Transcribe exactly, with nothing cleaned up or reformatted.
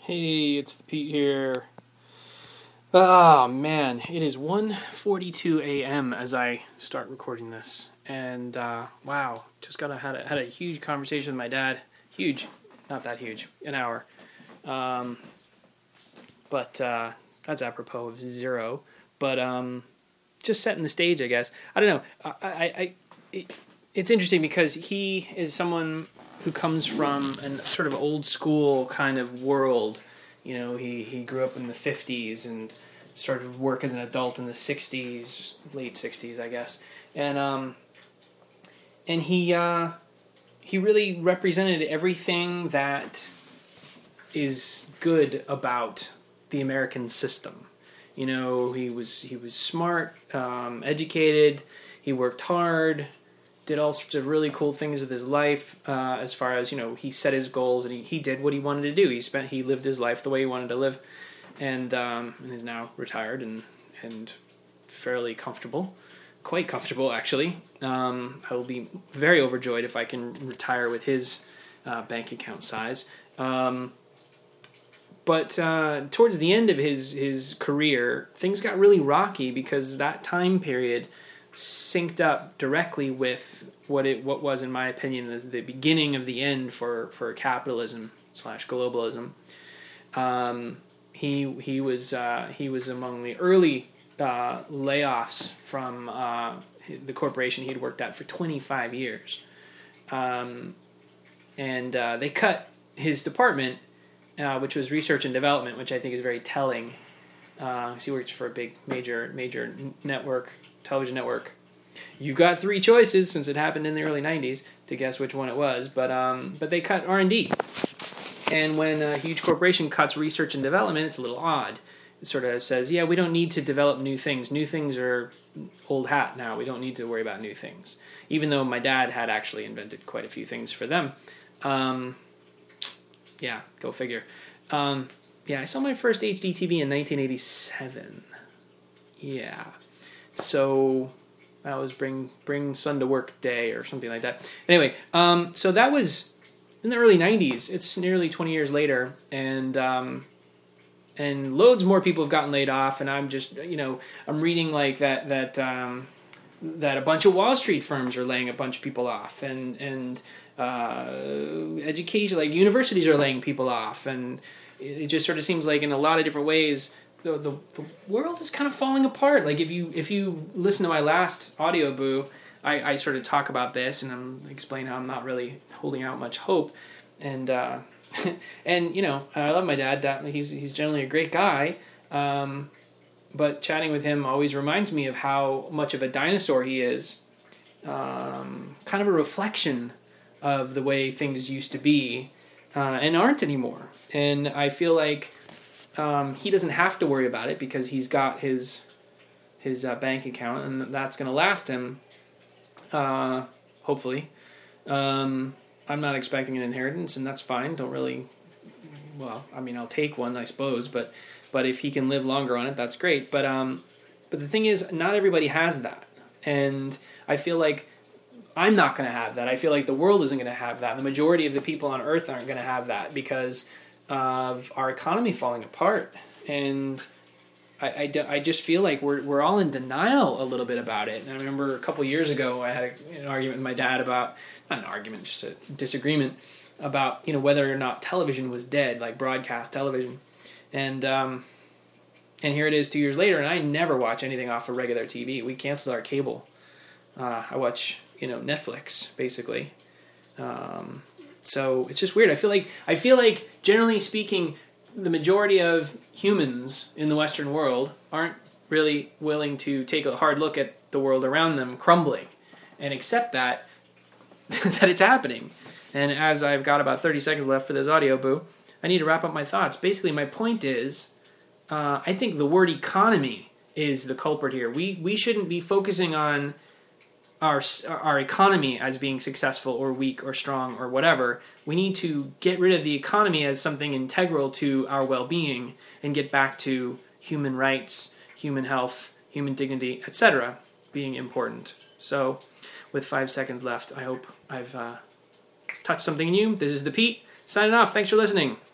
Hey, it's the Pete here. Oh man, it is one forty-two a.m. as I start recording this, and uh, wow, just got a, had a had a huge conversation with my dad. Huge, not that huge, an hour. Um, but uh, that's apropos of zero. But um, just setting the stage, I guess. I don't know. I, I, I it, it's interesting because he is someone who comes from a sort of old school kind of world. You know, he, he grew up in the fifties and started work as an adult in the sixties, late sixties, I guess. And um, and he uh, he really represented everything that is good about the American system. You know, he was he was smart, um, educated, he worked hard, did all sorts of really cool things with his life, uh, as far as, you know, he set his goals and he, he did what he wanted to do. He spent he lived his life the way he wanted to live, and um, and is now retired and and fairly comfortable, quite comfortable actually. Um, I will be very overjoyed if I can retire with his uh, bank account size. Um, but uh, towards the end of his his career, things got really rocky because that time period synced up directly with what it what was, in my opinion, is the beginning of the end for, for capitalism slash globalism. Um, he he was uh, he was among the early uh, layoffs from uh, the corporation he'd worked at for twenty-five years, um, and uh, they cut his department, uh, which was research and development, which I think is very telling. Uh, he works for a big major major network. television network. You've got three choices, since it happened in the early nineties, to guess which one it was, but um, but they cut R and D. And when a huge corporation cuts research and development, it's a little odd. It sort of says, yeah, we don't need to develop new things. New things are old hat now. We don't need to worry about new things. Even though my dad had actually invented quite a few things for them. Um, yeah, go figure. Um, yeah, I saw my first H D T V in nineteen eighty-seven. Yeah. So that was bring bring son to work day or something like that. Anyway, um, so that was in the early nineties. It's nearly twenty years later, and um, and loads more people have gotten laid off. And I'm just, you know, I'm reading like that that um, that a bunch of Wall Street firms are laying a bunch of people off, and and uh, education, like universities, are laying people off, and it, it just sort of seems like in a lot of different ways. The, the the world is kind of falling apart. Like if you if you listen to my last audio boo, I, I sort of talk about this and I'm explain how I'm not really holding out much hope, and uh, and you know I love my dad. That he's he's generally a great guy, um, but chatting with him always reminds me of how much of a dinosaur he is. Um, kind of a reflection of the way things used to be, uh, and aren't anymore. And I feel like. Um, he doesn't have to worry about it because he's got his his uh, bank account, and that's going to last him, uh, hopefully. Um, I'm not expecting an inheritance, and that's fine. Don't really, well, I mean, I'll take one, I suppose, but but if he can live longer on it, that's great. But um, but the thing is, not everybody has that, and I feel like I'm not going to have that. I feel like the world isn't going to have that. The majority of the people on Earth aren't going to have that because of our economy falling apart, and I, I, I just feel like we're we're all in denial a little bit about it. And I remember a couple of years ago I had a, an argument with my dad about, not an argument, just a disagreement about, you know, whether or not television was dead, like broadcast television, and um, and here it is two years later, and I never watch anything off of regular T V. We canceled our cable. Uh, I watch, you know, Netflix basically. Um, So it's just weird. I feel like I feel like generally speaking, the majority of humans in the Western world aren't really willing to take a hard look at the world around them crumbling and accept that that it's happening. And as I've got about thirty seconds left for this audio boo, I need to wrap up my thoughts. Basically, my point is, uh, I think the word economy is the culprit here. We we shouldn't be focusing on our our economy as being successful or weak or strong or whatever. We need to get rid of the economy as something integral to our well-being and get back to human rights, human health, human dignity, et cetera being important. So, with five seconds left, I hope I've uh, touched something in you. This is the Pete, signing off. Thanks for listening.